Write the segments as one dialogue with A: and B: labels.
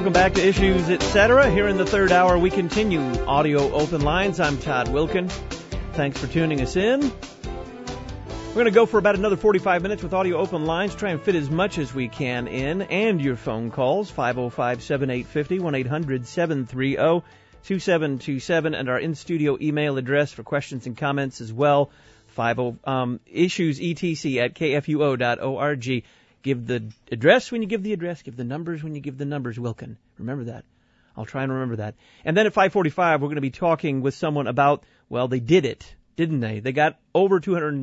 A: Welcome back to Issues, Etc. Here in the third hour, we continue Audio Open Lines. I'm Todd Wilkin. Thanks for tuning us in. We're going to go for about another 45 minutes with Audio Open Lines, try and fit as much as we can in, and your phone calls, 505-7850, 1-800-730-2727, and our in-studio email address for questions and comments as well, issuesetc@kfuo.org. Give the address when you give the address. Give the numbers when you give the numbers, Wilkin. Remember that. I'll try and remember that. And then at 5:45, we're going to be talking with someone about, well, they did it, didn't they? They got over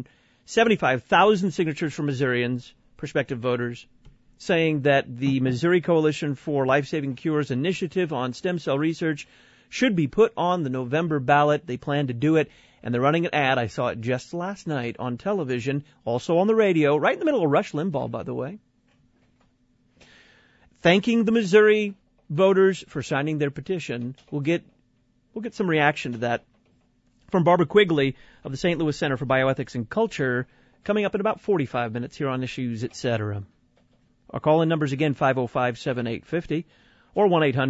A: 275,000 signatures from Missourians, prospective voters, saying that the Missouri Coalition for Life-Saving Cures initiative on stem cell research should be put on the November ballot. They plan to do it. And they're running an ad. I saw it just last night on television, also on the radio, right in the middle of Rush Limbaugh, by the way, thanking the Missouri voters for signing their petition. We'll get some reaction to that from Barbara Quigley of the St. Louis Center for Bioethics and Culture coming up in about 45 minutes here on Issues, Etc. Our call-in numbers again, 505-7850. Or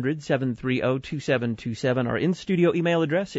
A: 1-800-730-2727. Our in-studio email address,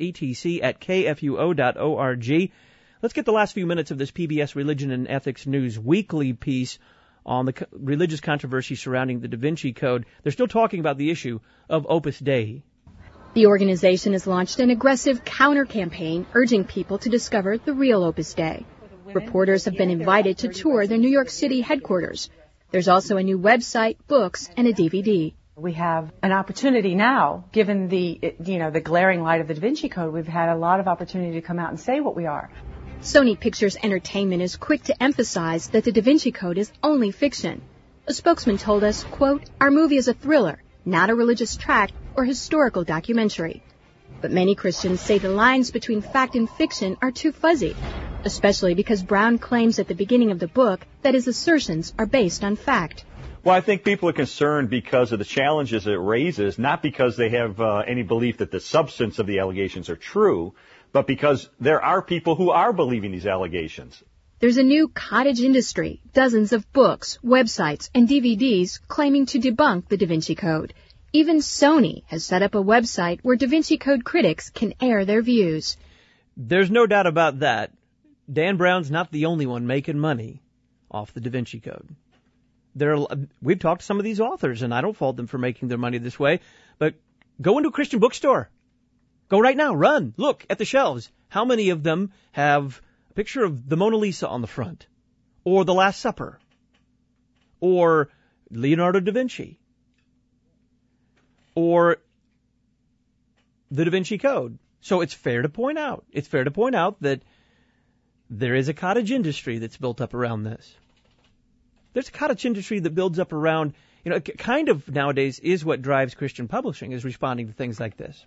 A: issuesetc@kfuo.org. Let's get the last few minutes of this PBS Religion and Ethics News weekly piece on the religious controversy surrounding the Da Vinci Code. They're still talking about the issue of Opus Dei.
B: The organization has launched an aggressive counter-campaign urging people to discover the real Opus Dei. Reporters have been invited to tour their New York City headquarters. There's also a new website, books, and a DVD.
C: We have an opportunity now, given the glaring light of the Da Vinci Code. We've had a lot of opportunity to come out and say what we are.
B: Sony Pictures Entertainment is quick to emphasize that the Da Vinci Code is only fiction. A spokesman told us, quote, "Our movie is a thriller, not a religious tract or historical documentary." But many Christians say the lines between fact and fiction are too fuzzy, especially because Brown claims at the beginning of the book that his assertions are based on fact.
D: Well, I think people are concerned because of the challenges it raises, not because they have any belief that the substance of the allegations are true, but because there are people who are believing these allegations.
B: There's a new cottage industry, dozens of books, websites, and DVDs claiming to debunk the Da Vinci Code. Even Sony has set up a website where Da Vinci Code critics can air their views.
A: There's no doubt about that. Dan Brown's not the only one making money off the Da Vinci Code. We've talked to some of these authors, and I don't fault them for making their money this way, but go into a Christian bookstore. Go right now, run, look at the shelves. How many of them have a picture of the Mona Lisa on the front, or the Last Supper, or Leonardo da Vinci, or the Da Vinci Code? So it's fair to point out that there is a cottage industry that's built up around this. There's a cottage industry that builds up around, kind of nowadays is what drives Christian publishing, is responding to things like this.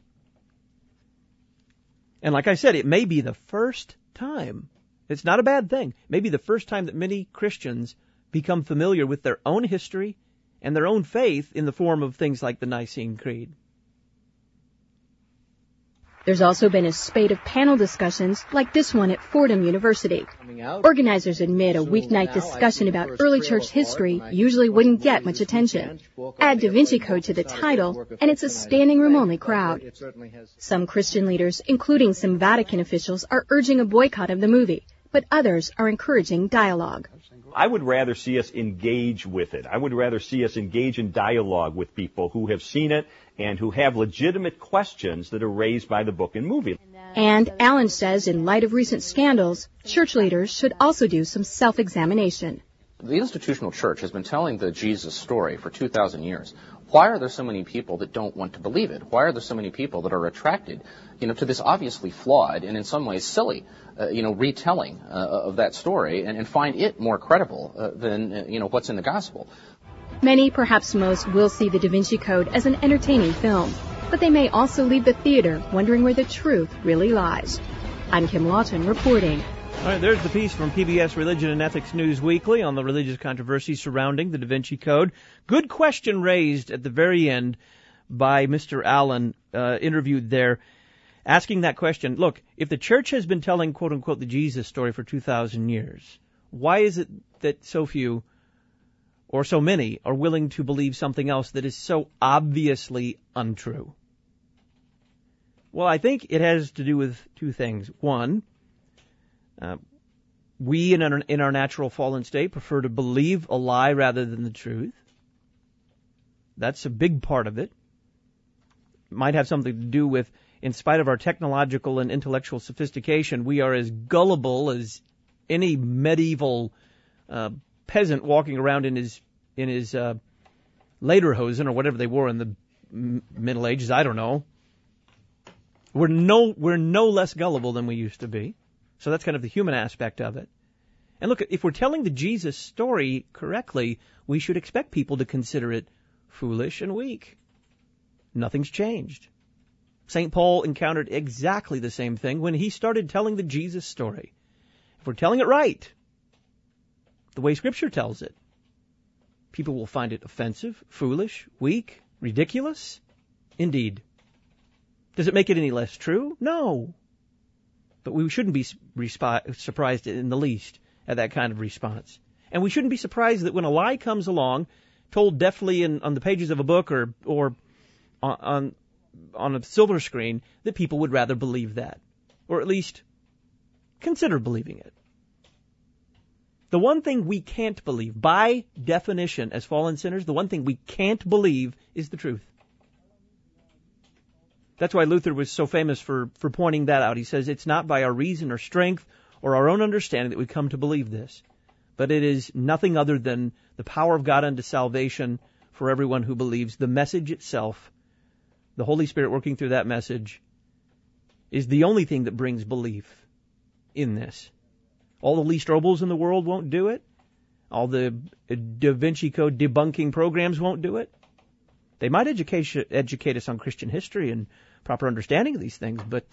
A: And like I said, it may be the first time, it's not a bad thing, maybe the first time that many Christians become familiar with their own history and their own faith in the form of things like the Nicene Creed.
B: There's also been a spate of panel discussions like this one at Fordham University. Organizers admit a weeknight discussion about early church history usually wouldn't get much attention. Add Da Vinci Code to the title, and it's a standing room only crowd. Some Christian leaders, including some Vatican officials, are urging a boycott of the movie, but others are encouraging dialogue.
D: I would rather see us engage with it. I would rather see us engage in dialogue with people who have seen it and who have legitimate questions that are raised by the book and movie.
B: And Allen says in light of recent scandals, church leaders should also do some self-examination.
E: The institutional church has been telling the Jesus story for 2,000 years. Why are there so many people that don't want to believe it? Why are there so many people that are attracted, to this obviously flawed and in some ways silly, retelling of that story and find it more credible than, what's in the gospel?
B: Many, perhaps most, will see the Da Vinci Code as an entertaining film, but they may also leave the theater wondering where the truth really lies. I'm Kim Lawton reporting.
A: All right, there's the piece from PBS Religion and Ethics News Weekly on the religious controversy surrounding the Da Vinci Code. Good question raised at the very end by Mr. Allen, interviewed there, asking that question. Look, if the church has been telling, quote-unquote, the Jesus story for 2,000 years, why is it that so few or so many, are willing to believe something else that is so obviously untrue? Well, I think it has to do with two things. One, we in our natural fallen state prefer to believe a lie rather than the truth. That's a big part of it. It might have something to do with, in spite of our technological and intellectual sophistication, we are as gullible as any medieval peasant walking around in his lederhosen or whatever they wore in the Middle Ages. I don't know. We're no less gullible than we used to be. So that's kind of the human aspect of it. And look, if we're telling the Jesus story correctly, we should expect people to consider it foolish and weak. Nothing's changed. St. Paul encountered exactly the same thing when he started telling the Jesus story. If we're telling it right, the way Scripture tells it, people will find it offensive, foolish, weak, ridiculous. Indeed. Does it make it any less true? No. But we shouldn't be surprised in the least at that kind of response. And we shouldn't be surprised that when a lie comes along, told deftly on the pages of a book or on a silver screen, that people would rather believe that. Or at least consider believing it. The one thing we can't believe, by definition as fallen sinners, the one thing we can't believe is the truth. That's why Luther was so famous for pointing that out. He says it's not by our reason or strength or our own understanding that we come to believe this, but it is nothing other than the power of God unto salvation for everyone who believes. The message itself, the Holy Spirit working through that message, is the only thing that brings belief in this. All the Lee Strobels in the world won't do it. All the Da Vinci Code debunking programs won't do it. They might educate us on Christian history and proper understanding of these things, but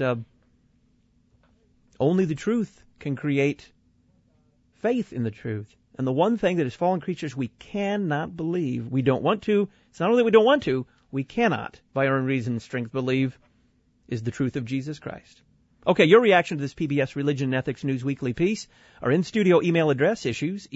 A: only the truth can create faith in the truth. And the one thing that as fallen creatures we cannot believe, we don't want to, it's not only that we don't want to, we cannot, by our own reason and strength, believe, is the truth of Jesus Christ. Okay, your reaction to this PBS Religion and Ethics News Weekly piece. Our in-studio email address, issues,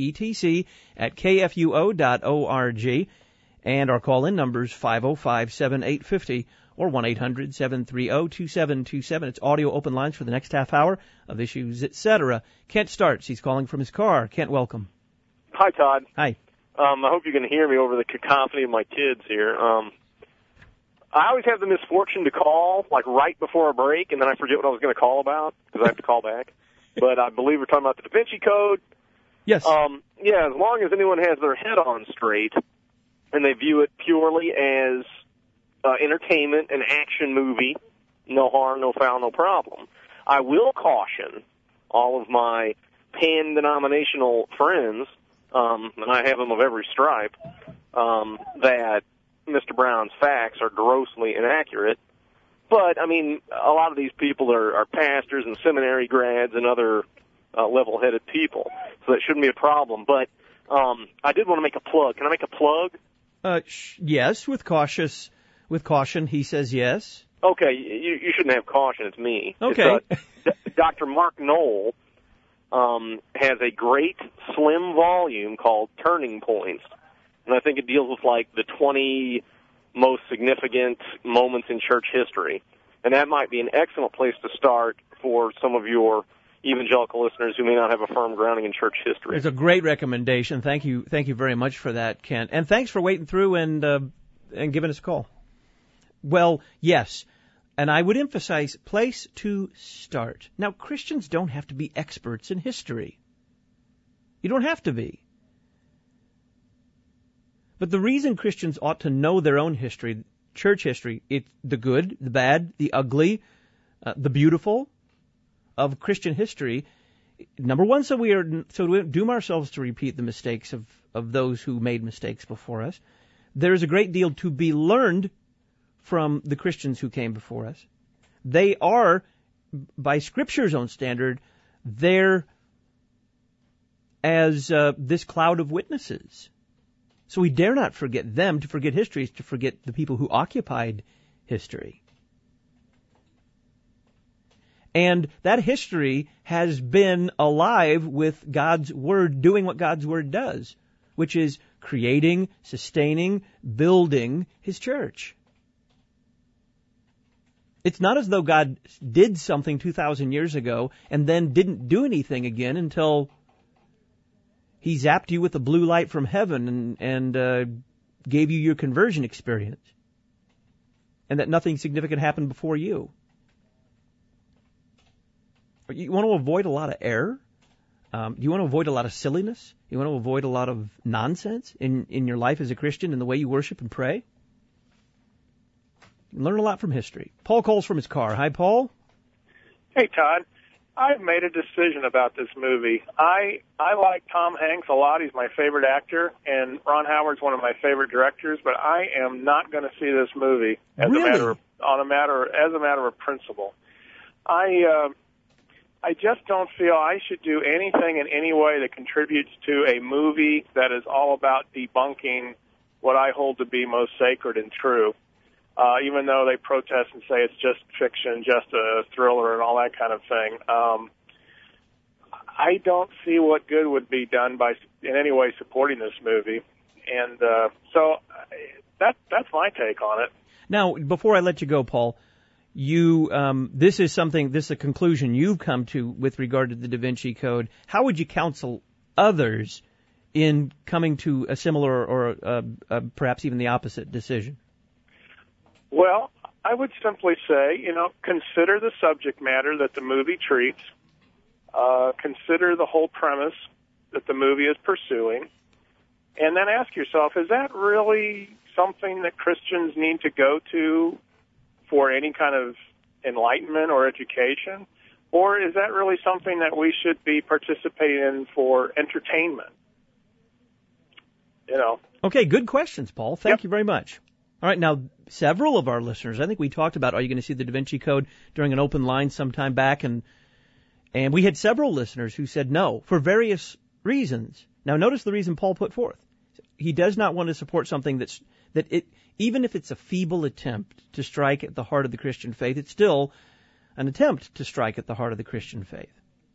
A: etc@kfuo.org. And our call-in numbers 505-7850 or 1-800-730-2727. It's audio open lines for the next half hour of Issues, Etc. Kent starts. He's calling from his car. Kent, welcome.
F: Hi, Todd.
A: Hi.
F: I hope you can hear me over the cacophony of my kids here. I always have the misfortune to call, like, right before a break, and then I forget what I was going to call about because I have to call back. But I believe we're talking about the Da Vinci Code.
A: Yes.
F: Yeah, as long as anyone has their head on straight and they view it purely as entertainment, an action movie, no harm, no foul, no problem. I will caution all of my pan-denominational friends, and I have them of every stripe, that Mr. Brown's facts are grossly inaccurate. But, I mean, a lot of these people are pastors and seminary grads and other level-headed people, so that shouldn't be a problem. But I did want to make a plug. Can I make a plug?
A: Yes, with caution. He says yes.
F: Okay, you shouldn't have caution. It's me.
A: Okay.
F: Dr. Mark Knoll has a great slim volume called Turning Points, and I think it deals with, like, the 20 most significant moments in church history. And that might be an excellent place to start for some of your evangelical listeners who may not have a firm grounding in church history.
A: It's a great recommendation. Thank you very much for that, Kent. And thanks for waiting through and giving us a call. Well, yes. And I would emphasize place to start. Now, Christians don't have to be experts in history. You don't have to be. But the reason Christians ought to know their own history, church history, it's the good, the bad, the ugly, the beautiful of Christian history. Number one, so we don't doom ourselves to repeat the mistakes of those who made mistakes before us. There is a great deal to be learned from the Christians who came before us. They are, by Scripture's own standard, there as this cloud of witnesses. So we dare not forget them. To forget history is to forget the people who occupied history. And that history has been alive with God's Word doing what God's Word does, which is creating, sustaining, building His church. It's not as though God did something 2,000 years ago and then didn't do anything again until He zapped you with a blue light from heaven and gave you your conversion experience, and that nothing significant happened before you. You want to avoid a lot of error? You want to avoid a lot of silliness? You want to avoid a lot of nonsense in your life as a Christian, in the way you worship and pray? Learn a lot from history. Paul calls from his car. Hi, Paul.
G: Hey, Todd. I've made a decision about this movie. I like Tom Hanks a lot. He's my favorite actor, and Ron Howard's one of my favorite directors. But I am not going to see this movie as a matter of principle. I just don't feel I should do anything in any way that contributes to a movie that is all about debunking what I hold to be most sacred and true. Even though they protest and say it's just fiction, just a thriller and all that kind of thing. I don't see what good would be done by in any way supporting this movie. And so that's my take on it.
A: Now, before I let you go, Paul, this is a conclusion you've come to with regard to the Da Vinci Code. How would you counsel others in coming to a similar or perhaps even the opposite decision?
G: Well, I would simply say, consider the subject matter that the movie treats, consider the whole premise that the movie is pursuing, and then ask yourself, is that really something that Christians need to go to for any kind of enlightenment or education? Or is that really something that we should be participating in for entertainment?
A: Okay, good questions, Paul. Thank you very much. All right, now, several of our listeners, I think we talked about, are you going to see the Da Vinci Code during an open line sometime back? And we had several listeners who said no, for various reasons. Now, notice the reason Paul put forth. He does not want to support something even if it's a feeble attempt to strike at the heart of the Christian faith, it's still an attempt to strike at the heart of the Christian faith.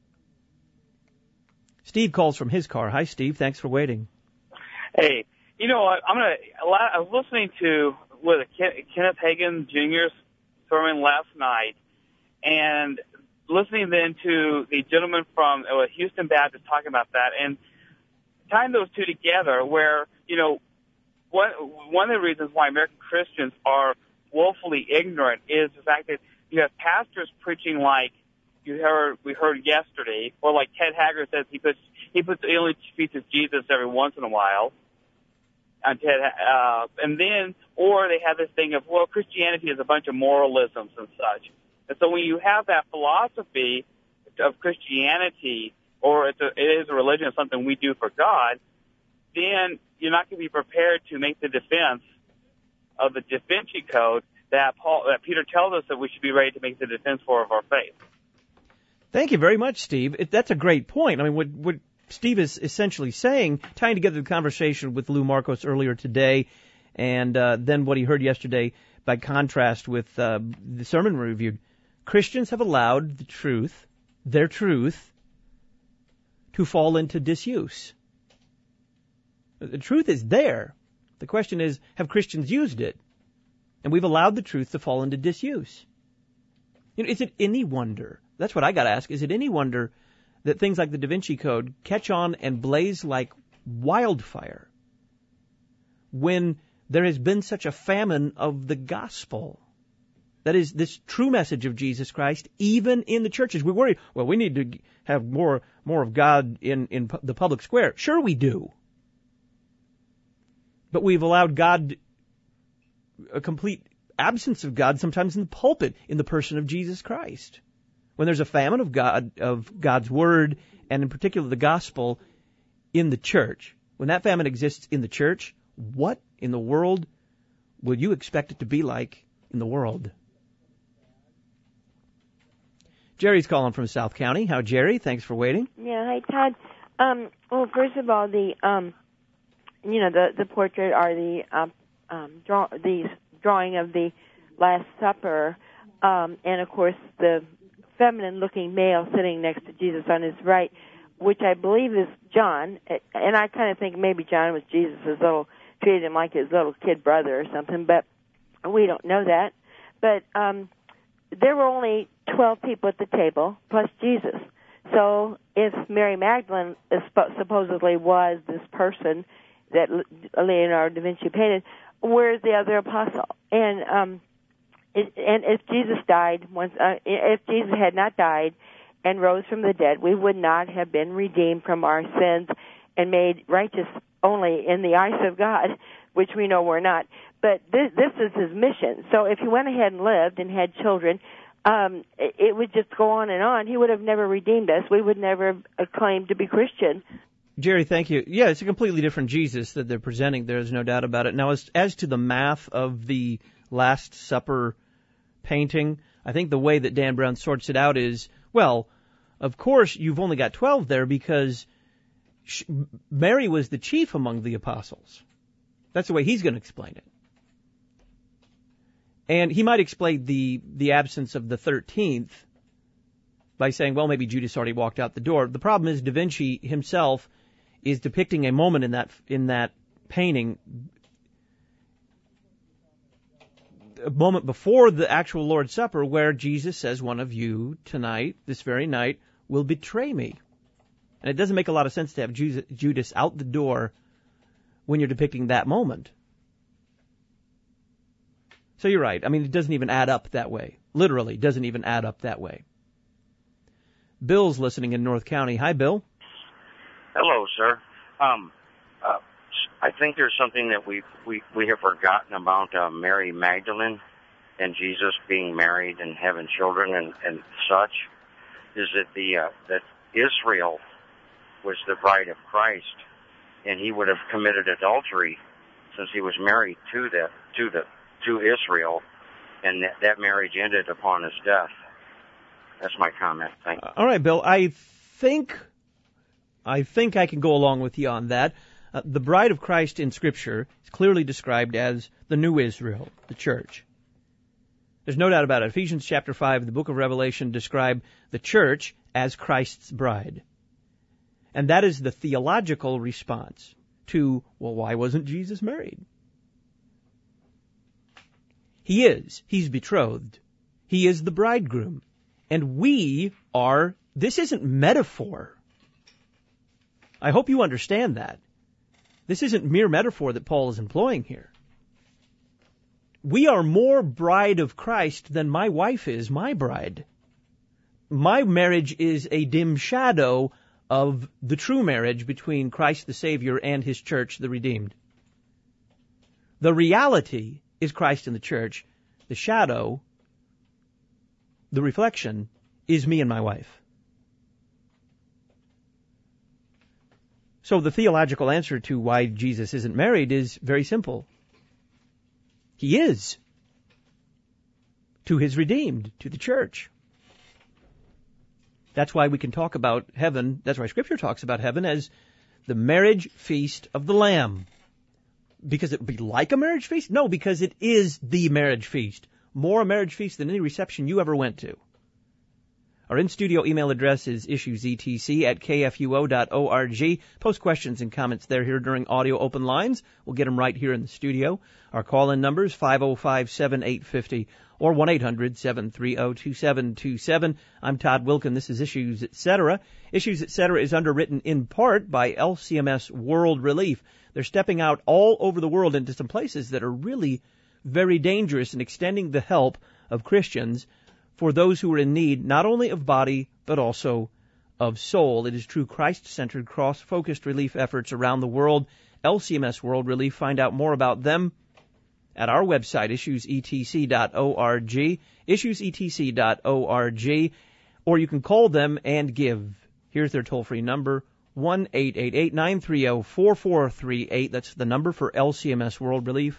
A: Steve calls from his car. Hi, Steve. Thanks for waiting.
H: Hey. You know what? I was listening to Kenneth Hagin Jr.'s sermon last night, and listening then to the gentleman from Houston Baptist talking about that, and tying those two together, where one of the reasons why American Christians are woefully ignorant is the fact that you have pastors preaching like we heard yesterday, or like Ted Haggard says he only features Jesus every once in a while. And then, or they have this thing of, well, Christianity is a bunch of moralisms and such. And so when you have that philosophy of Christianity, or it is a religion, something we do for God, then you're not going to be prepared to make the defense of the Da Vinci Code that Peter tells us that we should be ready to make the defense for of our faith.
A: Thank you very much, Steve. That's a great point. I mean, what Steve is essentially saying, tying together the conversation with Lou Marcos earlier today, and then what he heard yesterday by contrast with the sermon we reviewed, Christians have allowed their truth, to fall into disuse. The truth is there. The question is, have Christians used it? And we've allowed the truth to fall into disuse. Is it any wonder? That's what I got to ask. Is it any wonder that things like the Da Vinci Code catch on and blaze like wildfire when there has been such a famine of the gospel? That is, this true message of Jesus Christ, even in the churches. We worry, well, we need to have more of God in the public square. Sure we do. But we've allowed a complete absence of God, sometimes in the pulpit, in the person of Jesus Christ. When there's a famine of God's Word, and in particular the gospel, in the church, when that famine exists in the church, what in the world will you expect it to be like in the world? Jerry's calling from South County. How, Jerry? Thanks for waiting.
I: Yeah, hi, Todd. Well, first of all, the portrait or the drawing of the Last Supper, and of course the feminine-looking male sitting next to Jesus on his right. which I believe is John, and I kind of think maybe John was Jesus' treated him like his little kid brother or something, but we don't know that. But there were only 12 people at the table, plus Jesus. So if Mary Magdalene supposedly was this person that Leonardo da Vinci painted, where's the other apostle? And if Jesus died, if Jesus had not died and rose from the dead, we would not have been redeemed from our sins and made righteous only in the eyes of God, which we know we're not. But this is his mission. So if he went ahead and lived and had children, it would just go on and on. He would have never redeemed us. We would never have claimed to be Christian.
A: Jerry, thank you. Yeah, it's a completely different Jesus that they're presenting. There's no doubt about it. Now, as to the math of the Last Supper painting, I think the way that Dan Brown sorts it out is, well, of course you've only got 12 there because Mary was the chief among the apostles. That's the way he's going to explain it. And he might explain the absence of the 13th by saying, well, maybe Judas already walked out the door. The problem is Da Vinci himself is depicting a moment in that painting, a moment before the actual Lord's Supper, where Jesus says, one of you tonight, this very night, will betray me. And it doesn't make a lot of sense to have Judas out the door when you're depicting that moment. So you're right. I mean, it doesn't even add up that way. Literally, doesn't even add up that way. Bill's listening in North County. Hi, Bill.
J: Hello, sir. I think there's something that we have forgotten about Mary Magdalene and Jesus being married and having children and such. Is that that Israel was the bride of Christ, and he would have committed adultery since he was married to Israel, and that marriage ended upon his death. That's my comment. Thank you.
A: All right, Bill. I think I can go along with you on that. The bride of Christ in Scripture is clearly described as the new Israel, the church. There's no doubt about it. Ephesians chapter 5, the book of Revelation, describe the church as Christ's bride. And that is the theological response to, well, why wasn't Jesus married? He is. He's betrothed. He is the bridegroom. And we are, this isn't metaphor. I hope you understand that. This isn't mere metaphor that Paul is employing here. We are more bride of Christ than my wife is my bride. My marriage is a dim shadow of the true marriage between Christ the Savior and his church, the redeemed. The reality is Christ and the church. The shadow, the reflection, is me and my wife. So the theological answer to why Jesus isn't married is very simple. He is. To his redeemed, to the church. That's why we can talk about heaven, that's why Scripture talks about heaven as the marriage feast of the Lamb. Because it would be like a marriage feast? No, because it is the marriage feast. More a marriage feast than any reception you ever went to. Our in-studio email address is issuesetc@kfuo.org. Post questions and comments there here during audio open lines. We'll get them right here in the studio. Our call-in number is 505-7850 or 1-800-730-2727. I'm Todd Wilkin. This is Issues Etc. Issues Etc. is underwritten in part by LCMS World Relief. They're stepping out all over the world into some places that are really very dangerous and extending the help of Christians for those who are in need, not only of body, but also of soul. It is true Christ-centered, cross-focused relief efforts around the world. LCMS World Relief. Find out more about them at our website, issuesetc.org, issuesetc.org, or you can call them and give. Here's their toll-free number, 1-888-930-4438. That's the number for LCMS World Relief,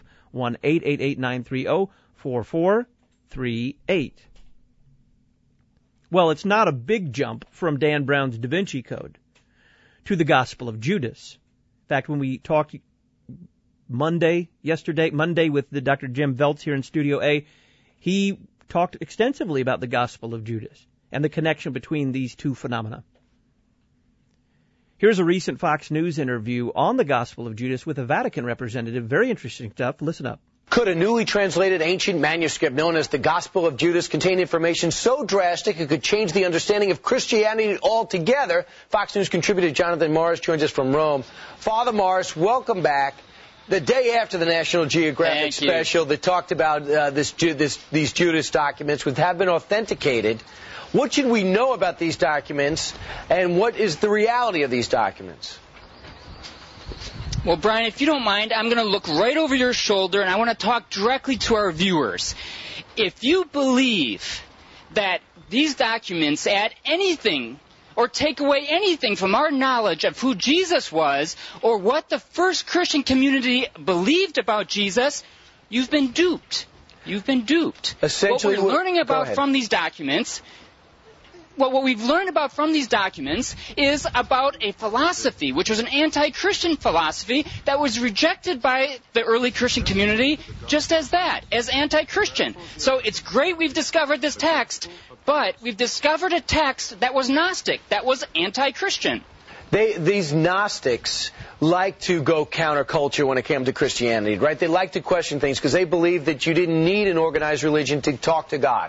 A: 1-888-930-4438. Well, it's not a big jump from Dan Brown's Da Vinci Code to the Gospel of Judas. In fact, when we talked Monday with the Dr. Jim Veltz here in Studio A, he talked extensively about the Gospel of Judas and the connection between these two phenomena. Here's a recent Fox News interview on the Gospel of Judas with a Vatican representative. Very interesting stuff. Listen up.
K: Could a newly translated ancient manuscript known as the Gospel of Judas contain information so drastic it could change the understanding of Christianity altogether? Fox News contributor Jonathan Morris joins us from Rome. Father Morris, welcome back. The day after the National Geographic special that talked about these Judas documents, which have been authenticated, what should we know about these documents, and what is the reality of these documents?
L: Well, Brian, if you don't mind, I'm going to look right over your shoulder, and I want to talk directly to our viewers. If you believe that these documents add anything or take away anything from our knowledge of who Jesus was or what the first Christian community believed about Jesus, you've been duped. You've been duped.
K: Essentially,
L: what we're learning about from these documents... Well, what we've learned about from these documents is about a philosophy, which was an anti-Christian philosophy that was rejected by the early Christian community just as that, as anti-Christian. So it's great we've discovered this text, but we've discovered a text that was Gnostic, that was anti-Christian.
K: These Gnostics like to go counterculture when it came to Christianity, right? They like to question things because they believe that you didn't need an organized religion to talk to God.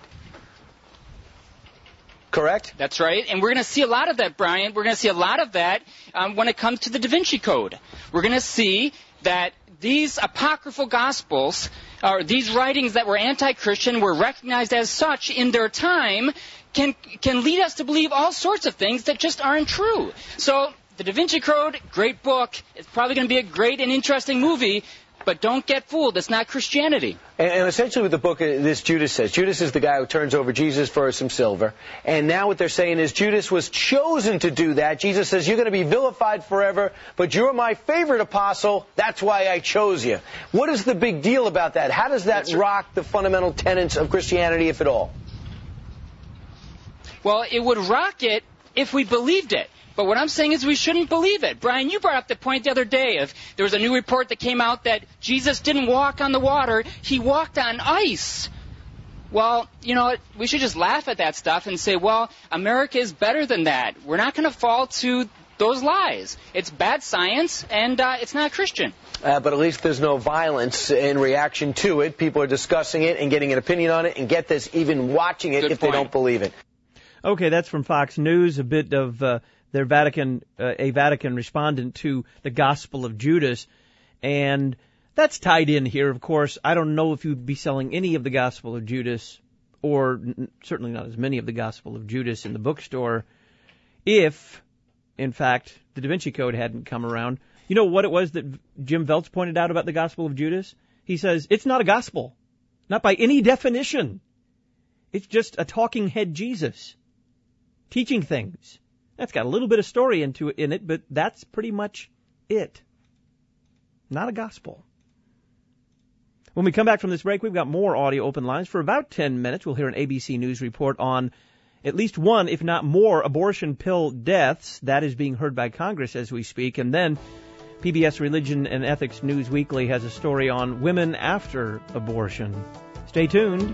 K: Correct?
L: That's right. And we're going to see a lot of that, Brian. We're going to see a lot of that when it comes to the Da Vinci Code. We're going to see that these apocryphal Gospels, or these writings that were anti-Christian, were recognized as such in their time, can lead us to believe all sorts of things that just aren't true. So the Da Vinci Code, great book. It's probably going to be a great and interesting movie. But don't get fooled. It's not Christianity.
K: And essentially what the book, this Judas says, Judas is the guy who turns over Jesus for some silver. And now what they're saying is Judas was chosen to do that. Jesus says, you're going to be vilified forever, but you're my favorite apostle. That's why I chose you. What is the big deal about that? How does that rock the fundamental tenets of Christianity, if at all?
L: Well, it would rock it if we believed it. But what I'm saying is we shouldn't believe it. Brian, you brought up the point the other day of there was a new report that came out that Jesus didn't walk on the water, he walked on ice. Well, you know, we should just laugh at that stuff and say, well, America is better than that. We're not going to fall to those lies. It's bad science, and it's not Christian.
K: But at least there's no violence in reaction to it. People are discussing it and getting an opinion on it, and get this, even watching it if they don't believe it.
A: Okay, that's from Fox News, a bit of... a Vatican respondent to the Gospel of Judas, and that's tied in here, of course. I don't know if you'd be selling any of the Gospel of Judas, or certainly not as many of the Gospel of Judas in the bookstore, if, in fact, the Da Vinci Code hadn't come around. You know what it was that Jim Veltz pointed out about the Gospel of Judas? He says, it's not a gospel, not by any definition. It's just a talking head Jesus, teaching things. That's got a little bit of story in it, but that's pretty much it. Not a gospel. When we come back from this break, we've got more audio open lines. For about 10 minutes, we'll hear an ABC News report on at least one, if not more, abortion pill deaths. That is being heard by Congress as we speak. And then PBS Religion and Ethics News Weekly has a story on women after abortion. Stay tuned.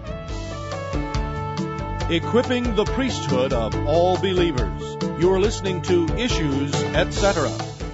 M: Equipping the priesthood of all believers. You're listening to Issues, Etc.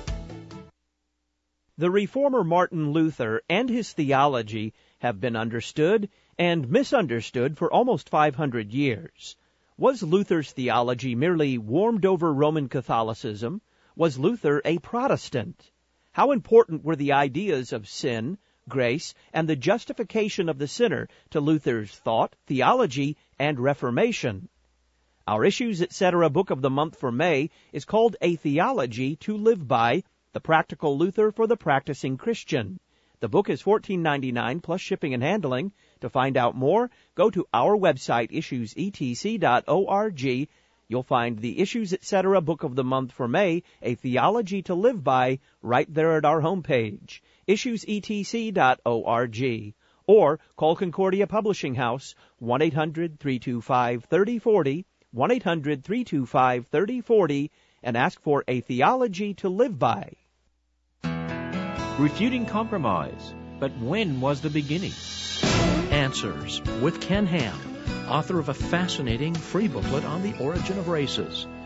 A: The reformer Martin Luther and his theology have been understood and misunderstood for almost 500 years. Was Luther's theology merely warmed-over Roman Catholicism? Was Luther a Protestant? How important were the ideas of sin, grace, and the justification of the sinner to Luther's thought, theology, and Reformation? Our Issues, Etc. book of the month for May is called A Theology to Live By, The Practical Luther for the Practicing Christian. The book is $14.99 plus shipping and handling. To find out more, go to our website, issuesetc.org. You'll find the Issues, Etc. book of the month for May, A Theology to Live By, right there at our homepage, issuesetc.org. Or call Concordia Publishing House, 1-800-325-3040, 1-800-325-3040, and ask for A Theology to Live By.
N: Refuting compromise. But when was the beginning? Answers with Ken Ham, author of a fascinating free booklet on the origin of races.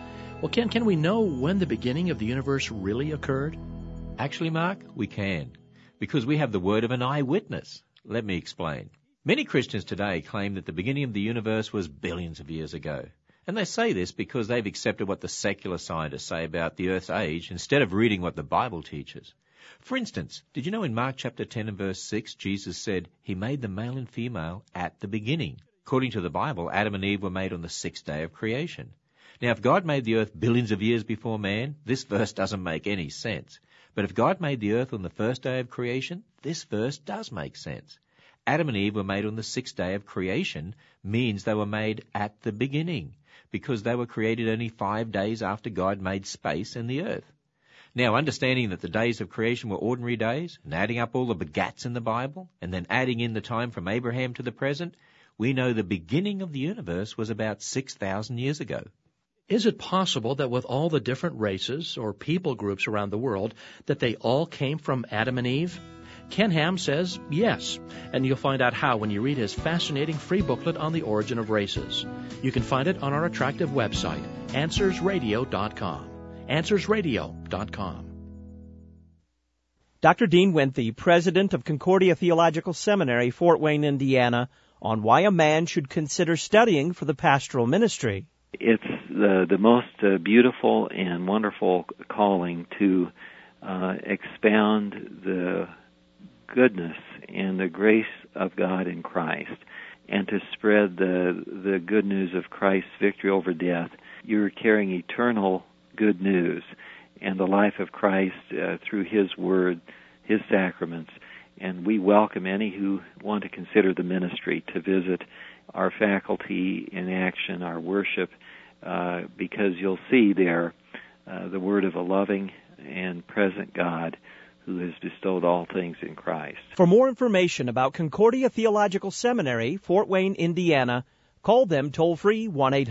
N: Well, Ken, can we know when the beginning of the universe really occurred?
O: Actually, Mark, we can, because we have the word of an eyewitness. Let me explain. Many Christians today claim that the beginning of the universe was billions of years ago. And they say this because they've accepted what the secular scientists say about the Earth's age instead of reading what the Bible teaches. For instance, did you know in Mark chapter 10 and verse 6, Jesus said he made them male and female at the beginning? According to the Bible, Adam and Eve were made on the sixth day of creation. Now, if God made the earth billions of years before man, this verse doesn't make any sense. But if God made the earth on the first day of creation, this verse does make sense. Adam and Eve were made on the sixth day of creation means they were made at the beginning, because they were created only 5 days after God made space and the earth. Now, understanding that the days of creation were ordinary days, and adding up all the begats in the Bible, and then adding in the time from Abraham to the present, we know the beginning of the universe was about 6,000 years ago.
N: Is it possible that with all the different races or people groups around the world, that they all came from Adam and Eve? Ken Ham says yes, and you'll find out how when you read his fascinating free booklet on the origin of races. You can find it on our attractive website, AnswersRadio.com. AnswersRadio.com.
A: Dr. Dean Winthy, president of Concordia Theological Seminary, Fort Wayne, Indiana, on why a man should consider studying for the pastoral ministry.
P: It's the most beautiful and wonderful calling to expound the goodness and the grace of God in Christ, and to spread the good news of Christ's victory over death. You're carrying eternal good news and the life of Christ through His Word, His sacraments. And we welcome any who want to consider the ministry to visit our faculty in action, our worship, because you'll see there the word of a loving and present God who has bestowed all things in Christ.
A: For more information about Concordia Theological Seminary, Fort Wayne, Indiana, call them toll-free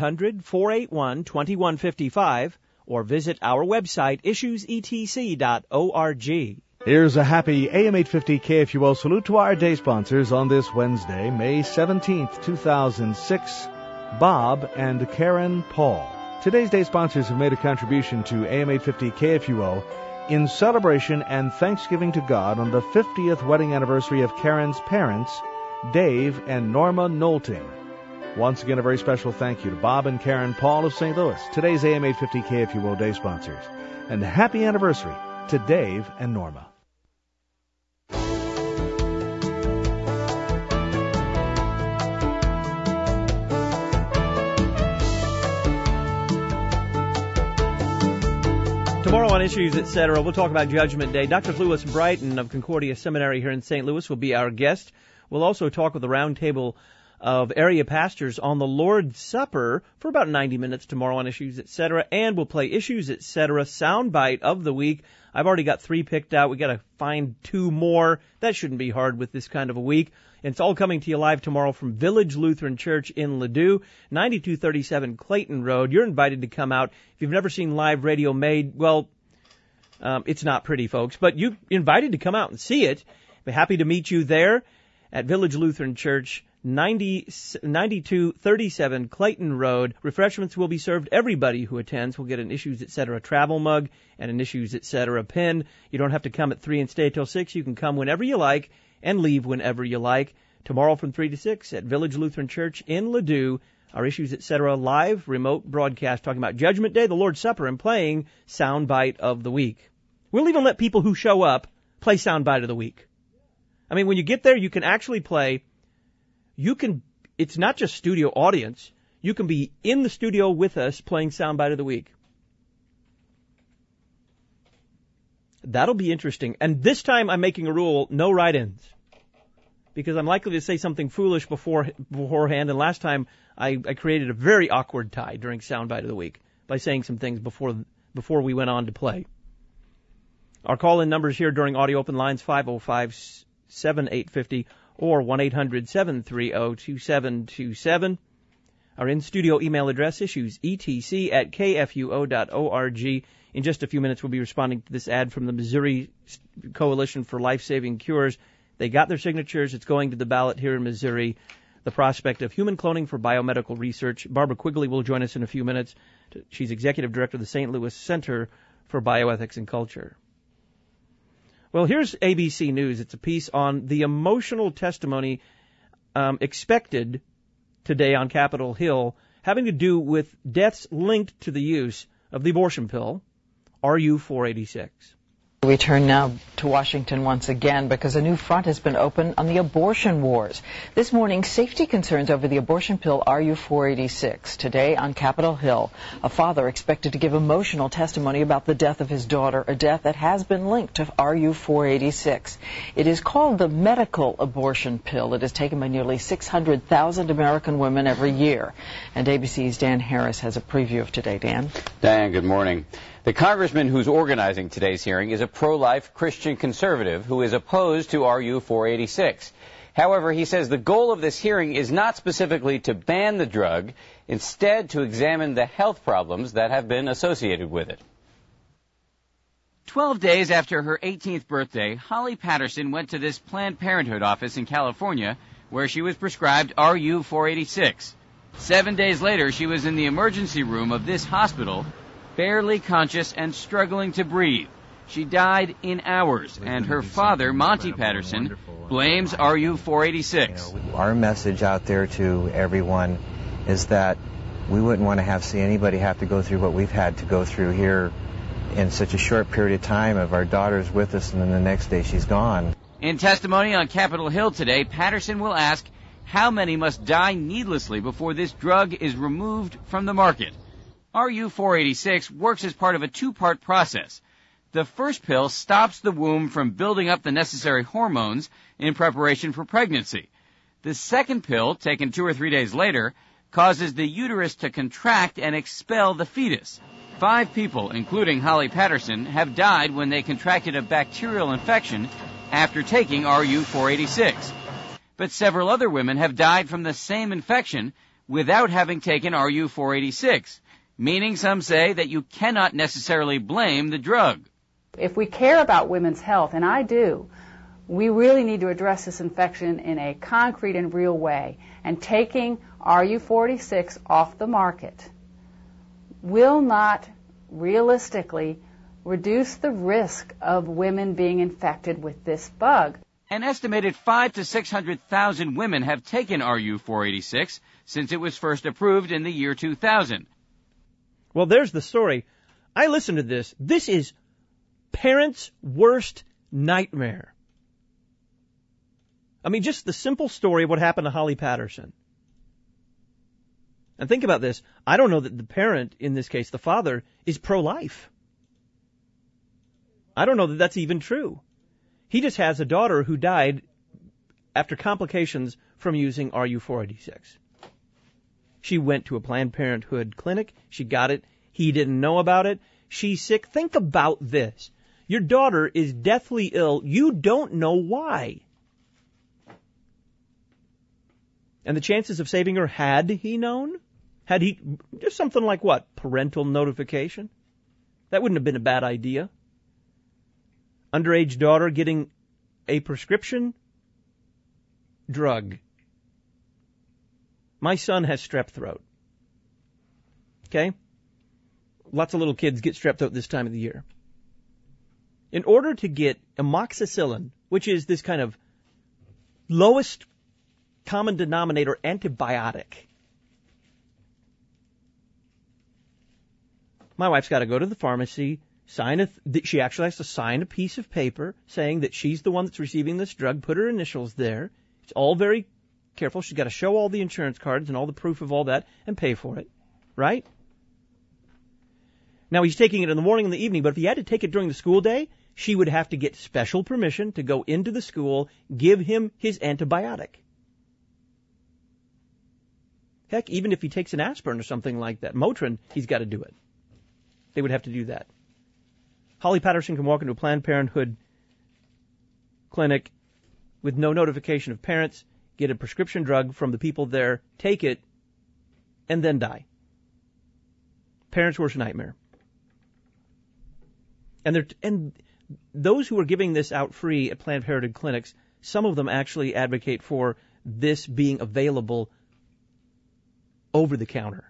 A: 1-800-481-2155 or visit our website, issuesetc.org.
Q: Here's a happy AM 850 KFUO salute to our day sponsors on this Wednesday, May 17th, 2006, Bob and Karen Paul. Today's day sponsors have made a contribution to AM 850 KFUO in celebration and thanksgiving to God on the 50th wedding anniversary of Karen's parents, Dave and Norma Knowlting. Once again, a very special thank you to Bob and Karen Paul of St. Louis, today's AM 850 KFUO day sponsors. And happy anniversary to Dave and Norma.
A: Tomorrow on Issues, Etc., we'll talk about Judgment Day. Dr. Lewis Brighton of Concordia Seminary here in St. Louis will be our guest. We'll also talk with a roundtable of area pastors on the Lord's Supper for about 90 minutes tomorrow on Issues, Etc., and we'll play Issues, Etc. soundbite of the week. I've already got 3 picked out. We got to find 2 more. That shouldn't be hard with this kind of a week. It's all coming to you live tomorrow from Village Lutheran Church in Ladue, 9237 Clayton Road. You're invited to come out. If you've never seen live radio made, well, it's not pretty, folks, but you're invited to come out and see it. We're happy to meet you there at Village Lutheran Church, 9237 Clayton Road. Refreshments will be served. Everybody who attends will get an Issues, Etc. travel mug and an Issues, Etc. pin. You don't have to come at 3 and stay till 6. You can come whenever you like and leave whenever you like. Tomorrow from 3 to 6 at Village Lutheran Church in Ladue, our Issues, Etc. live remote broadcast talking about Judgment Day, the Lord's Supper, and playing Soundbite of the Week. We'll even let people who show up play Soundbite of the Week. I mean, when you get there, you can actually play. It's not just studio audience. You can be in the studio with us playing Soundbite of the Week. That'll be interesting. And this time I'm making a rule, no write-ins. Because I'm likely to say something foolish beforehand, and last time I created a very awkward tie during Soundbite of the Week by saying some things before we went on to play. Our call-in numbers here during Audio Open Lines, 505-7850 or 1-800-730-2727. Our in-studio email address, issuesetc@kfuo.org. In just a few minutes, we'll be responding to this ad from the Missouri Coalition for Life-Saving Cures. They got their signatures. It's going to the ballot here in Missouri. the prospect of human cloning for biomedical research. Barbara Quigley will join us in a few minutes. She's executive director of the St. Louis Center for Bioethics and Culture. Well, here's ABC News. It's a piece on the emotional testimony expected today on Capitol Hill having to do with deaths linked to the use of the abortion pill, RU-486.
R: We turn now to Washington once again because a new front has been opened on the abortion wars. This morning, safety concerns over the abortion pill RU-486. Today on Capitol Hill, a father expected to give emotional testimony about the death of his daughter, a death that has been linked to RU-486. It is called the medical abortion pill. It is taken by nearly 600,000 American women every year. And ABC's Dan Harris has a preview of today. Dan?
S: Diane, good morning. The congressman who's organizing today's hearing is a pro-life Christian conservative who is opposed to RU-486. However, he says the goal of this hearing is not specifically to ban the drug, instead to examine the health problems that have been associated with it.
T: 12 days after her 18th birthday, Holly Patterson went to this Planned Parenthood office in California where she was prescribed RU-486. 7 days later, she was in the emergency room of this hospital, barely conscious and struggling to breathe. She died in hours, and her father, Monty Patterson, blames RU-486.
U: Our message out there to everyone is that we wouldn't want to see anybody have to go through what we've had to go through here in such a short period of time of our daughter's with us and then the next day she's gone.
T: In testimony on Capitol Hill today, Patterson will ask how many must die needlessly before this drug is removed from the market. RU-486 works as part of a two-part process. The first pill stops the womb from building up the necessary hormones in preparation for pregnancy. The second pill, taken 2 or 3 days later, causes the uterus to contract and expel the fetus. 5 people, including Holly Patterson, have died when they contracted a bacterial infection after taking RU-486. But several other women have died from the same infection without having taken RU-486. Meaning some say that you cannot necessarily blame the drug.
V: If we care about women's health, and I do, we really need to address this infection in a concrete and real way. And taking RU-486 off the market will not realistically reduce the risk of women being infected with this bug.
T: An estimated 500,000 to 600,000 women have taken RU-486 since it was first approved in the year 2000.
A: Well, there's the story. I listened to this. This is parents' worst nightmare. I mean, just the simple story of what happened to Holly Patterson. And think about this. I don't know that the parent, in this case the father, is pro-life. I don't know that that's even true. He just has a daughter who died after complications from using RU-486. She went to a Planned Parenthood clinic. She got it. He didn't know about it. She's sick. Think about this. Your daughter is deathly ill. You don't know why. And the chances of saving her, had he known? Had he, just something like what? Parental notification? That wouldn't have been a bad idea. Underage daughter getting a prescription drug. My son has strep throat. Okay? Lots of little kids get strep throat this time of the year. In order to get amoxicillin, which is this kind of lowest common denominator antibiotic, my wife's got to go to the pharmacy, she actually has to sign a piece of paper saying that she's the one that's receiving this drug, put her initials there. It's all very careful. She's got to show all the insurance cards and all the proof of all that and pay for it, right? Now, he's taking it in the morning and the evening, but if he had to take it during the school day, she would have to get special permission to go into the school, give him his antibiotic. Heck, even if he takes an aspirin or something like that, Motrin, he's got to do it. They would have to do that. Holly Patterson can walk into a Planned Parenthood clinic with no notification of parents, get a prescription drug from the people there, take it, and then die. Parents' worst nightmare. And those who are giving this out free at Planned Parenthood clinics, some of them actually advocate for this being available over the counter.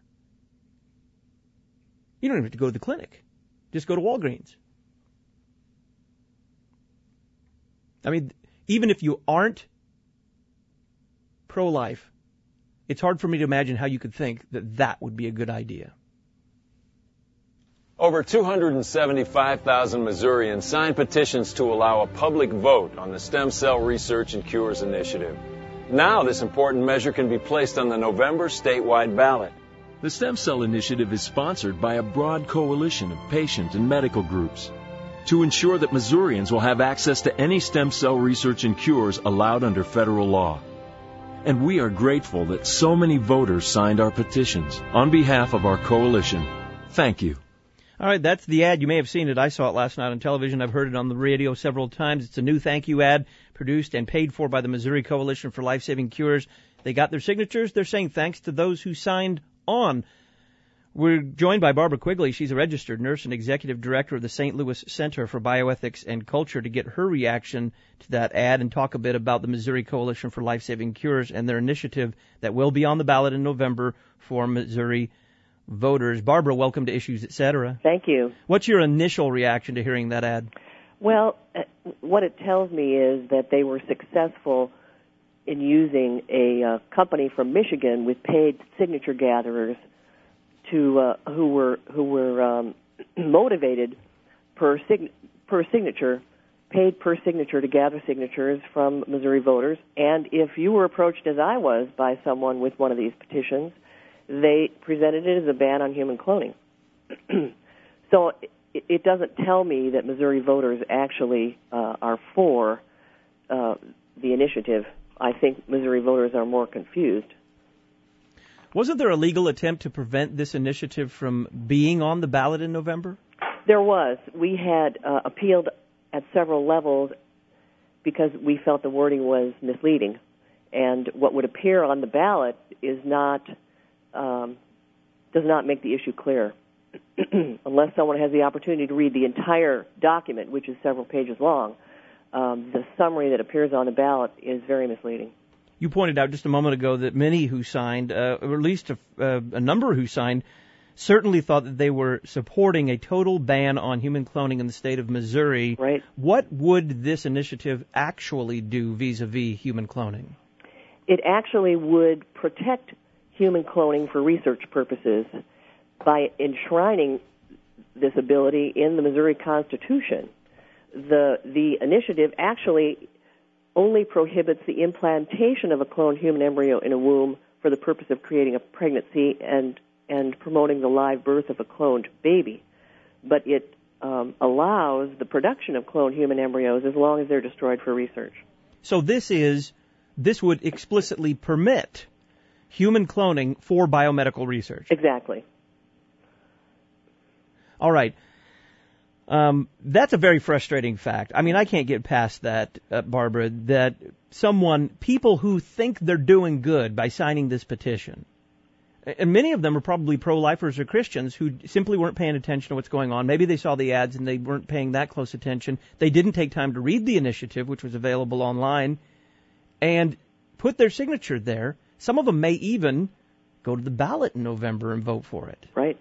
A: You don't even have to go to the clinic. Just go to Walgreens. I mean, even if you aren't pro-life, it's hard for me to imagine how you could think that that would be a good idea.
C: Over 275,000 Missourians signed petitions to allow a public vote on the Stem Cell Research and Cures Initiative. Now this important measure can be placed on the November statewide ballot.
D: The Stem Cell Initiative is sponsored by a broad coalition of patient and medical groups to ensure that Missourians will have access to any stem cell research and cures allowed under federal law. And we are grateful that so many voters signed our petitions. On behalf of our coalition, thank you.
A: All right, that's the ad. You may have seen it. I saw it last night on television. I've heard it on the radio several times. It's a new thank you ad produced and paid for by the Missouri Coalition for Life-Saving Cures. They got their signatures. They're saying thanks to those who signed on. We're joined by Barbara Quigley. She's a registered nurse and executive director of the St. Louis Center for Bioethics and Culture, to get her reaction to that ad and talk a bit about the Missouri Coalition for Life-Saving Cures and their initiative that will be on the ballot in November for Missouri voters. Barbara, welcome to Issues, Etc.
W: Thank you.
A: What's your initial reaction to hearing that ad?
W: Well, what it tells me is that they were successful in using a company from Michigan with paid signature gatherers to who were motivated per signature, paid per signature to gather signatures from Missouri voters. And if you were approached, as I was, by someone with one of these petitions, they presented it as a ban on human cloning. So it doesn't tell me that Missouri voters actually are for the initiative. I think Missouri voters are more confused.
A: Wasn't there a legal attempt to prevent this initiative from being on the ballot in November?
W: There was. We had appealed at several levels because we felt the wording was misleading. And what would appear on the ballot is not does not make the issue clear. Unless someone has the opportunity to read the entire document, which is several pages long, the summary that appears on the ballot is very misleading.
A: You pointed out just a moment ago that many who signed, or at least a number who signed, certainly thought that they were supporting a total ban on human cloning in the state of Missouri.
W: Right.
A: What would this initiative actually do vis-a-vis human cloning?
W: It actually would protect human cloning for research purposes by enshrining this ability in the Missouri Constitution. The initiative actually only prohibits the implantation of a cloned human embryo in a womb for the purpose of creating a pregnancy and promoting the live birth of a cloned baby. But it allows the production of cloned human embryos as long as they're destroyed for research.
A: So this would explicitly permit human cloning for biomedical research.
W: Exactly.
A: All right. That's a very frustrating fact. I mean, I can't get past that, Barbara, that people who think they're doing good by signing this petition, and many of them are probably pro-lifers or Christians who simply weren't paying attention to what's going on. Maybe they saw the ads and they weren't paying that close attention. They didn't take time to read the initiative, which was available online, and put their signature there. Some of them may even go to the ballot in November and vote for it.
W: Right.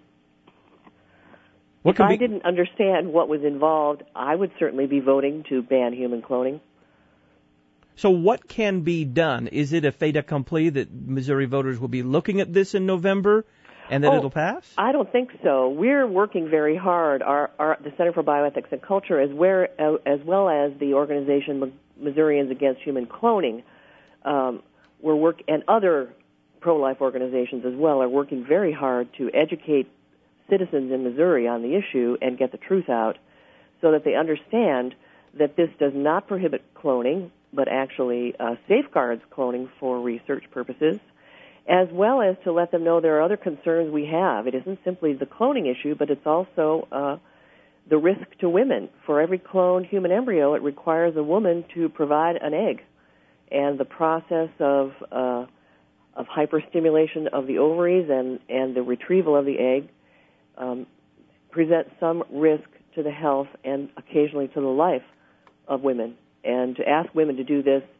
W: If I didn't understand what was involved, I would certainly be voting to ban human cloning.
A: So what can be done? Is it a fait accompli that Missouri voters will be looking at this in November and that it'll pass?
W: I don't think so. We're working very hard. The Center for Bioethics and Culture, as well as the organization Missourians Against Human Cloning, and other pro-life organizations as well, are working very hard to educate citizens in Missouri on the issue and get the truth out so that they understand that this does not prohibit cloning, but actually safeguards cloning for research purposes, as well as to let them know there are other concerns we have. It isn't simply the cloning issue, but it's also the risk to women. For every cloned human embryo, it requires a woman to provide an egg. And the process of hyperstimulation of the ovaries and the retrieval of the egg present some risk to the health and occasionally to the life of women. And to ask women to do this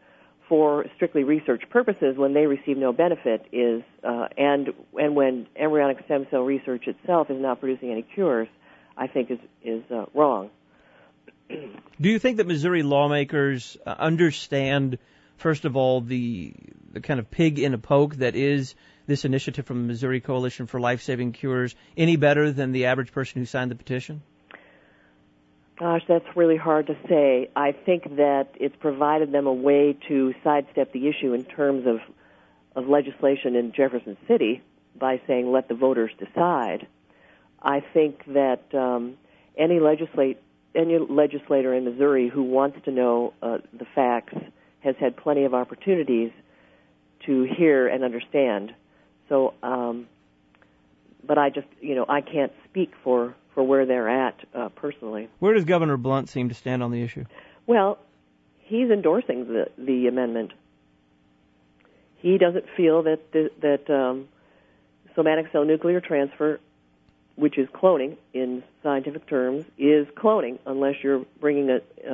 W: for strictly research purposes when they receive no benefit is, and when embryonic stem cell research itself is not producing any cures, I think is wrong.
A: Do you think that Missouri lawmakers understand, first of all, the kind of pig in a poke that is this initiative from the Missouri Coalition for Life-Saving Cures any better than the average person who signed the petition?
W: Gosh, that's really hard to say. I think that it's provided them a way to sidestep the issue in terms of legislation in Jefferson City by saying let the voters decide. I think that any legislator in Missouri who wants to know the facts has had plenty of opportunities to hear and understand. So, but I just, I can't speak for where they're at personally.
A: Where does Governor Blunt seem to stand on the issue?
W: Well, he's endorsing the amendment. He doesn't feel that somatic cell nuclear transfer, which is cloning in scientific terms, is cloning unless you're bringing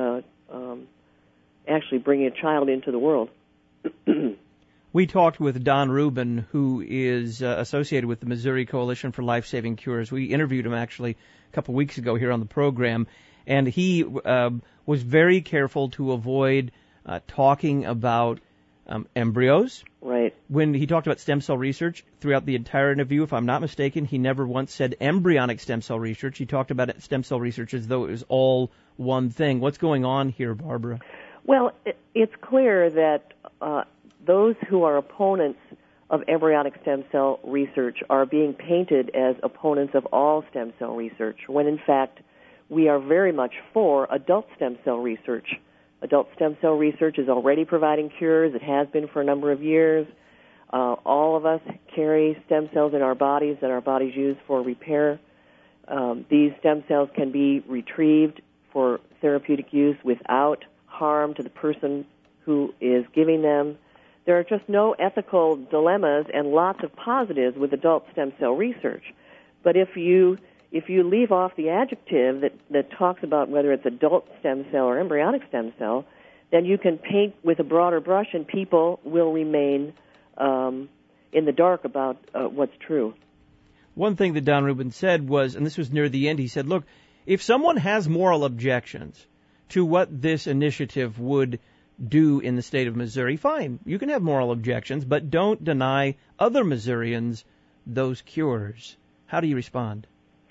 W: actually bringing a child into the world.
A: We talked with Don Rubin, who is associated with the Missouri Coalition for Life-Saving Cures. We interviewed him actually a couple weeks ago here on the program, and he was very careful to avoid talking about embryos.
W: Right.
A: When he talked about stem cell research throughout the entire interview, if I'm not mistaken, he never once said embryonic stem cell research. He talked about stem cell research as though it was all one thing. What's going on here, Barbara?
W: Well, it's clear that those who are opponents of embryonic stem cell research are being painted as opponents of all stem cell research, when in fact we are very much for adult stem cell research. Adult stem cell research is already providing cures. It has been for a number of years. All of us carry stem cells in our bodies that our bodies use for repair. These stem cells can be retrieved for therapeutic use without harm to the person who is giving them. There are just no ethical dilemmas and lots of positives with adult stem cell research. But if you leave off the adjective that talks about whether it's adult stem cell or embryonic stem cell, then you can paint with a broader brush and people will remain in the dark about what's true.
A: One thing that Don Rubin said was, and this was near the end, he said, look, if someone has moral objections to what this initiative would do in the state of Missouri, fine, you can have moral objections, but don't deny other Missourians those cures. How do you respond?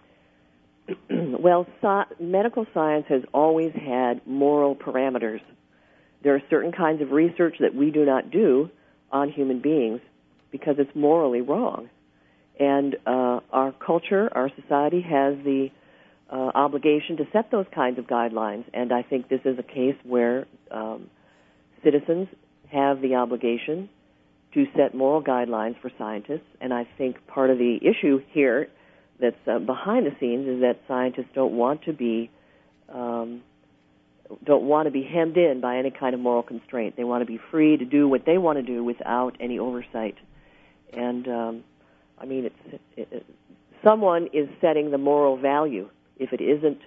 W: Well, medical science has always had moral parameters. There are certain kinds of research that we do not do on human beings because it's morally wrong. And our culture, our society has the obligation to set those kinds of guidelines. And I think this is a case where citizens have the obligation to set moral guidelines for scientists. And I think part of the issue here that's behind the scenes is that scientists don't want to be hemmed in by any kind of moral constraint. They want to be free to do what they want to do without any oversight. And I mean, someone is setting the moral value. If it isn't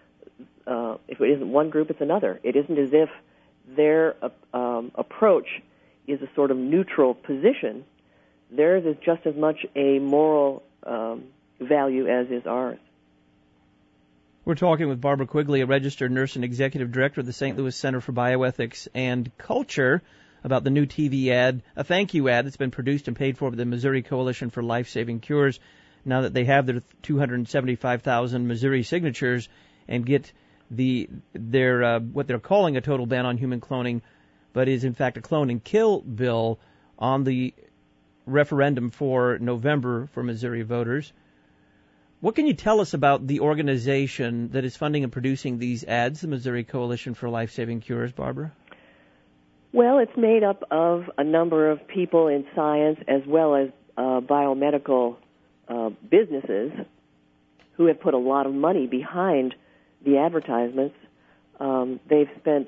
W: one group, it's another. It isn't as if their approach is a sort of neutral position. Theirs is just as much a moral value as is ours.
A: We're talking with Barbara Quigley, a registered nurse and executive director of the St. Louis Center for Bioethics and Culture, about the new TV ad, a thank you ad that's been produced and paid for by the Missouri Coalition for Life-Saving Cures, now that they have their 275,000 Missouri signatures and get their what they're calling a total ban on human cloning, but is in fact a clone and kill bill on the referendum for November for Missouri voters. What can you tell us about the organization that is funding and producing these ads, the Missouri Coalition for Life-Saving Cures, Barbara?
W: Well, it's made up of a number of people in science as well as biomedical businesses who have put a lot of money behind the advertisements. They've spent,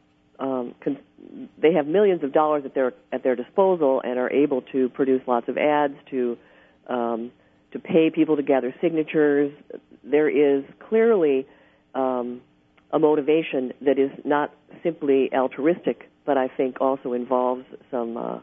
W: they have millions of dollars at their disposal and are able to produce lots of ads to pay people to gather signatures. There is clearly a motivation that is not simply altruistic but I think also involves some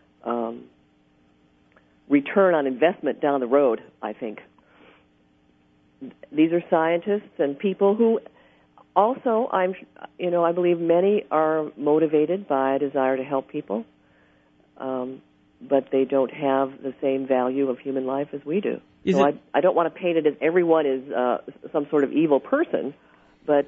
W: return on investment down the road, I think. These are scientists and people who also, I believe many are motivated by a desire to help people, but they don't have the same value of human life as we do. I don't want to paint it as everyone is some sort of evil person, but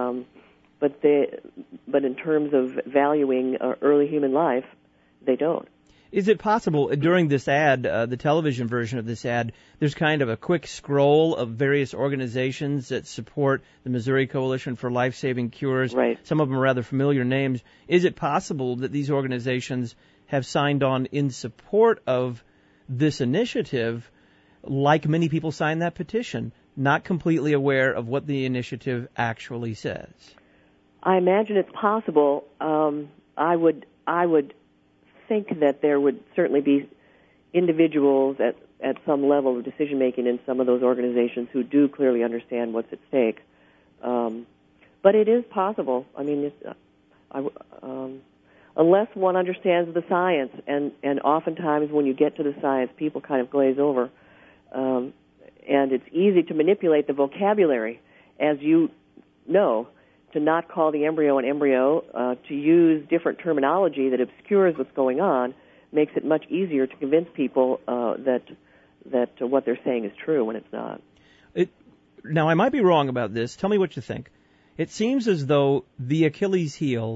W: in terms of valuing early human life, they don't.
A: Is it possible during this ad, the television version of this ad, there's kind of a quick scroll of various organizations that support the Missouri Coalition for Life-Saving Cures?
W: Right.
A: Some of them are rather familiar names. Is it possible that these organizations have signed on in support of this initiative, like many people signed that petition, not completely aware of what the initiative actually says?
W: I imagine it's possible. I would think that there would certainly be individuals at some level of decision making in some of those organizations who do clearly understand what's at stake. But it is possible. I mean, unless one understands the science, and oftentimes when you get to the science, people kind of glaze over, and it's easy to manipulate the vocabulary, as you know, to not call the embryo an embryo, to use different terminology that obscures what's going on, makes it much easier to convince people that what they're saying is true when it's not.
A: Now, I might be wrong about this. Tell me what you think. It seems as though the Achilles heel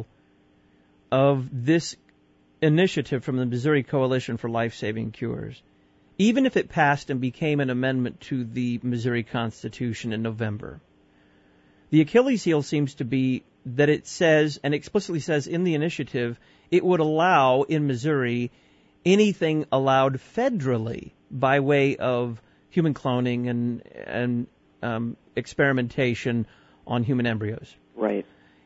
A: of this initiative from the Missouri Coalition for Life-Saving Cures, even if it passed and became an amendment to the Missouri Constitution in November, the Achilles heel seems to be that it says, and explicitly says in the initiative, it would allow in Missouri anything allowed federally by way of human cloning and experimentation on human embryos.
W: Right.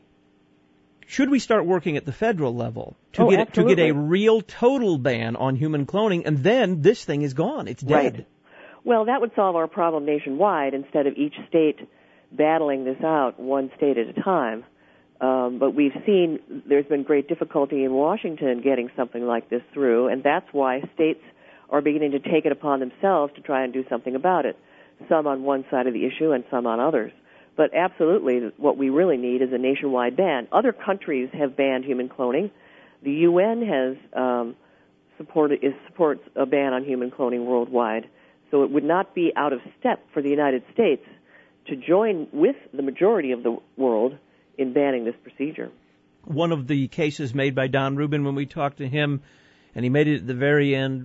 A: Should we start working at the federal level to get a real total ban on human cloning, and then this thing is gone, it's dead?
W: Right. Well, that would solve our problem nationwide instead of each state battling this out one state at a time. But we've seen there's been great difficulty in Washington getting something like this through, and that's why states are beginning to take it upon themselves to try and do something about it, some on one side of the issue and some on others. But absolutely, what we really need is a nationwide ban. Other countries have banned human cloning. The UN has supports a ban on human cloning worldwide. So it would not be out of step for the United States to join with the majority of the world in banning this procedure.
A: One of the cases made by Don Rubin when we talked to him, and he made it at the very end,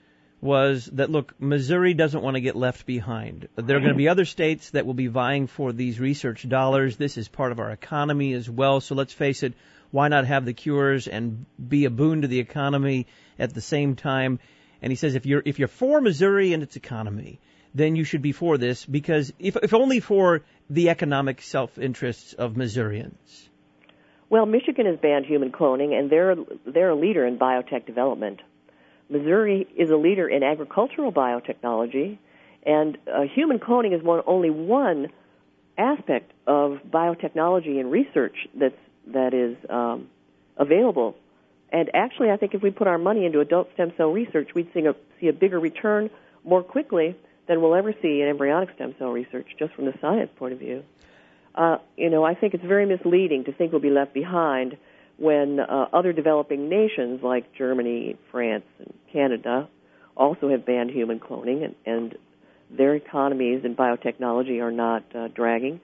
A: was that, look, Missouri doesn't want to get left behind. There are going to be other states that will be vying for these research dollars. This is part of our economy as well, so let's face it, why not have the cures and be a boon to the economy at the same time? And he says if you're for Missouri and its economy, then you should be for this, because if only for the economic self-interests of Missourians.
W: Well, Michigan has banned human cloning, and they're a leader in biotech development. Missouri is a leader in agricultural biotechnology, and human cloning is only one aspect of biotechnology and research that is available. And actually, I think if we put our money into adult stem cell research, we'd see a bigger return more quickly than we'll ever see in embryonic stem cell research, just from the science point of view. I think it's very misleading to think we'll be left behind when other developing nations like Germany, France, and Canada also have banned human cloning, and their economies in biotechnology are not dragging.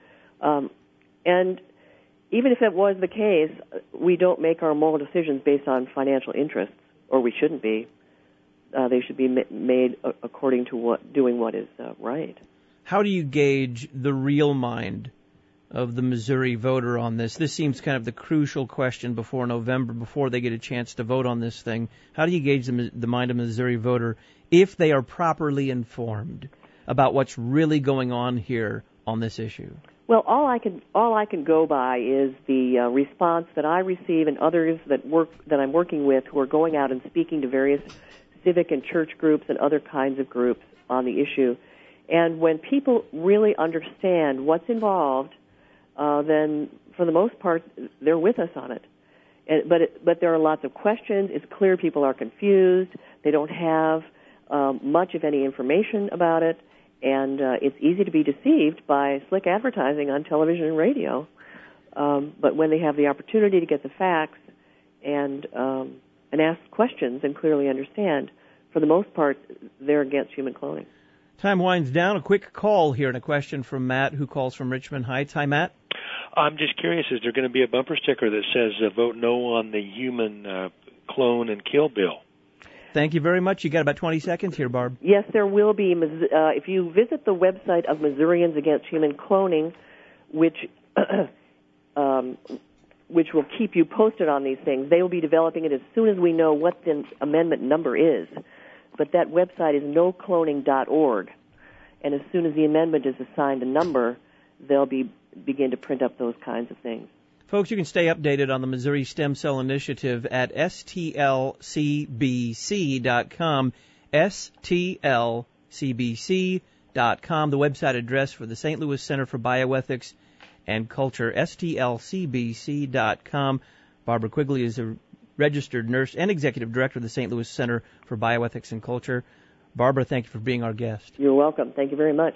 W: And even if it was the case, we don't make our moral decisions based on financial interests, or we shouldn't be. They should be made according to doing what is right.
A: How do you gauge the real mind of the Missouri voter on this? This seems kind of the crucial question before November, before they get a chance to vote on this thing. How do you gauge the mind of the Missouri voter if they are properly informed about what's really going on here on this issue?
W: Well, all I can go by is the response that I receive and others that I'm working with who are going out and speaking to various civic and church groups and other kinds of groups on the issue. And when people really understand what's involved, then for the most part, they're with us on it. But there are lots of questions. It's clear people are confused. They don't have much of any information about it, and it's easy to be deceived by slick advertising on television and radio. But when they have the opportunity to get the facts and ask questions and clearly understand, for the most part, they're against human cloning.
A: Time winds down. A quick call here and a question from Matt, who calls from Richmond Heights. Hi, Matt.
B: I'm just curious, is there going to be a bumper sticker that says vote no on the human clone and kill bill?
A: Thank you very much. You got about 20 seconds here, Barb.
W: Yes, there will be. If you visit the website of Missourians Against Human Cloning, which will keep you posted on these things, they will be developing it as soon as we know what the amendment number is. But that website is nocloning.org, and as soon as the amendment is assigned a number, they'll begin to print up those kinds of things.
A: Folks, you can stay updated on the Missouri Stem Cell Initiative at stlcbc.com, stlcbc.com, the website address for the St. Louis Center for Bioethics and Culture, stlcbc.com. Barbara Quigley is a registered nurse and executive director of the St. Louis Center for Bioethics and Culture. Barbara, thank you for being our guest.
W: You're welcome. Thank you very much.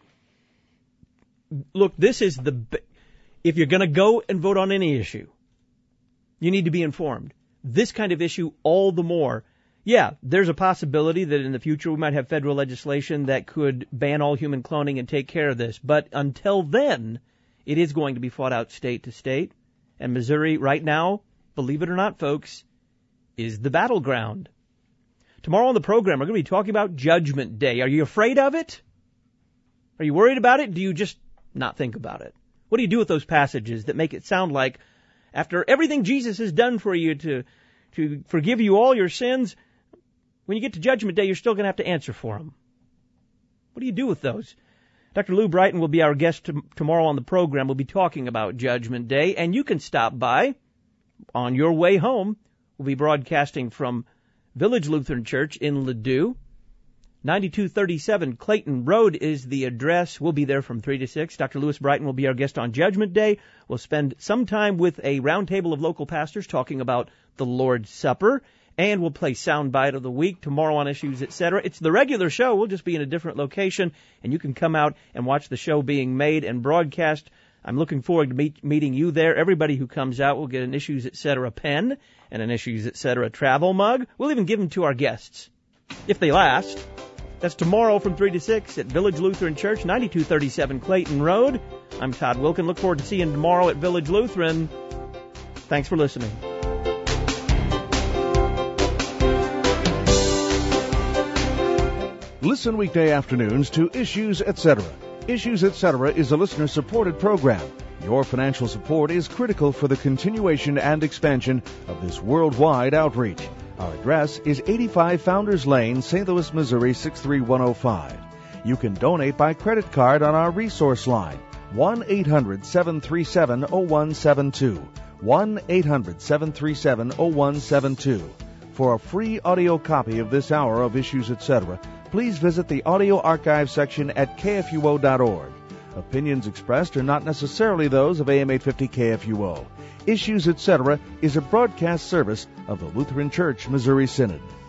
A: Look, this is if you're going to go and vote on any issue, you need to be informed. This kind of issue, all the more. Yeah, there's a possibility that in the future we might have federal legislation that could ban all human cloning and take care of this. But until then, it is going to be fought out state to state. And Missouri right now, believe it or not, folks, is the battleground. Tomorrow on the program, we're going to be talking about Judgment Day. Are you afraid of it? Are you worried about it? Do you just not think about it? What do you do with those passages that make it sound like after everything Jesus has done for you to forgive you all your sins, when you get to Judgment Day, you're still going to have to answer for them? What do you do with those? Dr. Lou Brighton will be our guest tomorrow on the program. We'll be talking about Judgment Day, and you can stop by on your way home. We'll be broadcasting from Village Lutheran Church in Ladue. 9237 Clayton Road is the address. We'll be there from 3 to 6. Dr. Louis Brighton will be our guest on Judgment Day. We'll spend some time with a roundtable of local pastors talking about the Lord's Supper. And we'll play Soundbite of the Week tomorrow on Issues, etc. It's the regular show. We'll just be in a different location, and you can come out and watch the show being made and broadcast. I'm looking forward to meeting you there. Everybody who comes out will get an Issues, etc. pen and an Issues, etc. travel mug. We'll even give them to our guests, if they last. That's tomorrow from 3 to 6 at Village Lutheran Church, 9237 Clayton Road. I'm Todd Wilkin. Look forward to seeing you tomorrow at Village Lutheran. Thanks for listening.
Q: Listen weekday afternoons to Issues, Etc. Issues, Etc. is a listener-supported program. Your financial support is critical for the continuation and expansion of this worldwide outreach. Our address is 85 Founders Lane, St. Louis, Missouri, 63105. You can donate by credit card on our resource line, 1-800-737-0172, 1-800-737-0172. For a free audio copy of this hour of Issues, Etc., please visit the audio archive section at kfuo.org. Opinions expressed are not necessarily those of AM 850 KFUO. Issues, Etc. is a broadcast service of the Lutheran Church Missouri Synod.